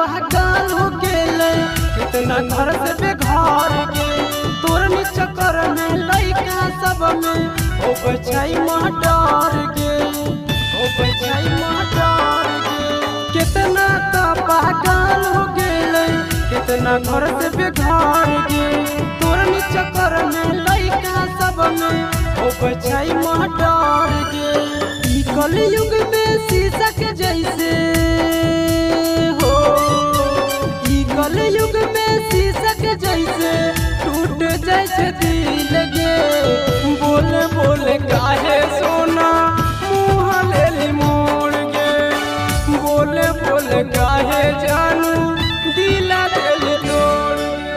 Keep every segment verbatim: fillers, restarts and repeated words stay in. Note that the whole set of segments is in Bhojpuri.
पागल हो गेले कितना घर से बेघर के तोरनी चक्कर में लइका सब में ओ बचाई मटर के ओ बचाई मटर के कितना तो पागल हो गेले कितना घर से बेघर के तोरनी चक्कर में लइका सब में ओ बचाई मटर के ई कलयुग में शीशा के जैसे हो ई कलयुग में शीशा के जैसे टूट जैसे दिल गे बोले बोले काहे सोना मुँह ले मोड़ गे बोले बोले काहे जानू दिला दिल तोड़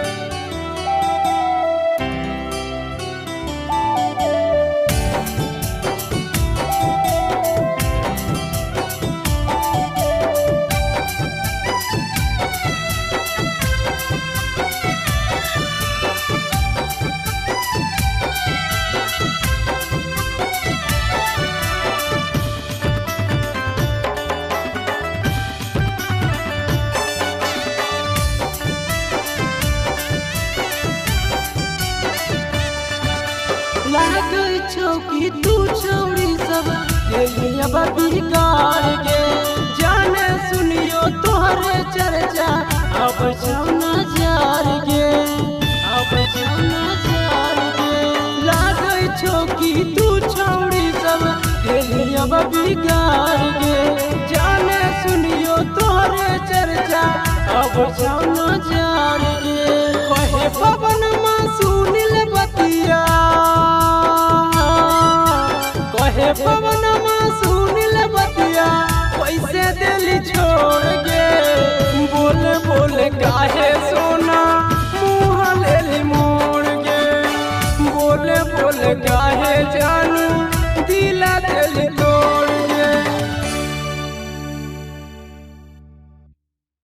लागे चौकी तू छोड़ी सब अब बिगाड़ के जाने सुनियो तोहरे चर्चा अब छौना जार के अब छौना जार के लागे चौकी तू छोड़ी सब अब बिगाड़ के जाने सुनियो तोहरे चर्चा अब छौना जार के कहे पवन मां सुनिल बतिया कहे पवन मां सुनिल बतिया कैसे दिल छोड़ गे बोले बोले काहे सोना मुँह ले मोड़ गे बोले बोले काहे जानू दिला दिल तो